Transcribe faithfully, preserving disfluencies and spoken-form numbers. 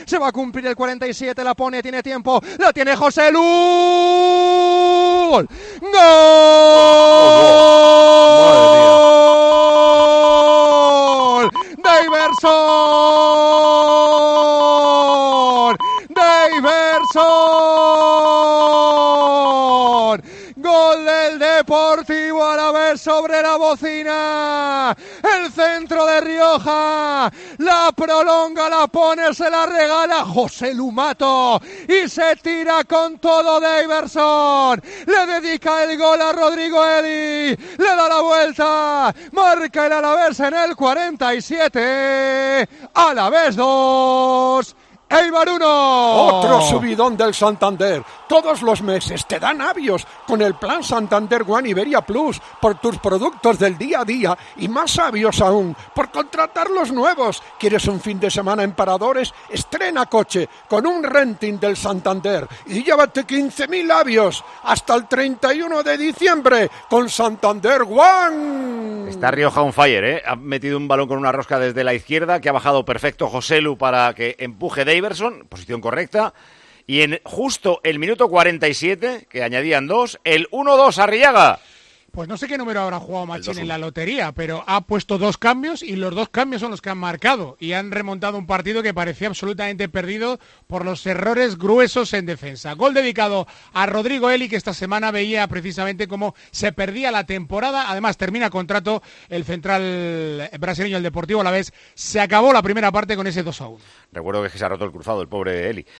Se va a cumplir el cuarenta y siete, la pone, tiene tiempo, la tiene José Lu. ¡Gol! ¡Gol! ¡Deiverson! ¡Deiverson! Gol del Deportivo Alavés sobre la bocina. El centro de Rioja. La prolonga, la pone, se la regala José Lumato. Y se tira con todo Deiverson. Le dedica el gol a Rodrigo Eli. Le da la vuelta. Marca el Alavés en el cuarenta y siete. Alavés dos. Eibar uno. Otro subidón del Santander. Todos los meses te dan avios con el plan Santander One Iberia Plus por tus productos del día a día y más avios aún por contratar los nuevos. ¿Quieres un fin de semana en Paradores? Estrena coche con un renting del Santander y llévate quince mil avios hasta el treinta y uno de diciembre con Santander One. Está Rioja on fire, ¿eh? Ha metido un balón con una rosca desde la izquierda que ha bajado perfecto José Lu para que empuje Deiverson, posición correcta. Y en justo el minuto cuarenta y siete, que añadían dos, el uno dos Arriaga. Pues no sé qué número habrá jugado Machín en la lotería, pero ha puesto dos cambios y los dos cambios son los que han marcado y han remontado un partido que parecía absolutamente perdido por los errores gruesos en defensa. Gol dedicado a Rodrigo Eli, que esta semana veía precisamente cómo se perdía la temporada. Además, termina contrato el central brasileño del Deportivo Alavés. Se acabó la primera parte con ese dos a uno. Recuerdo que se ha roto el cruzado el pobre Eli.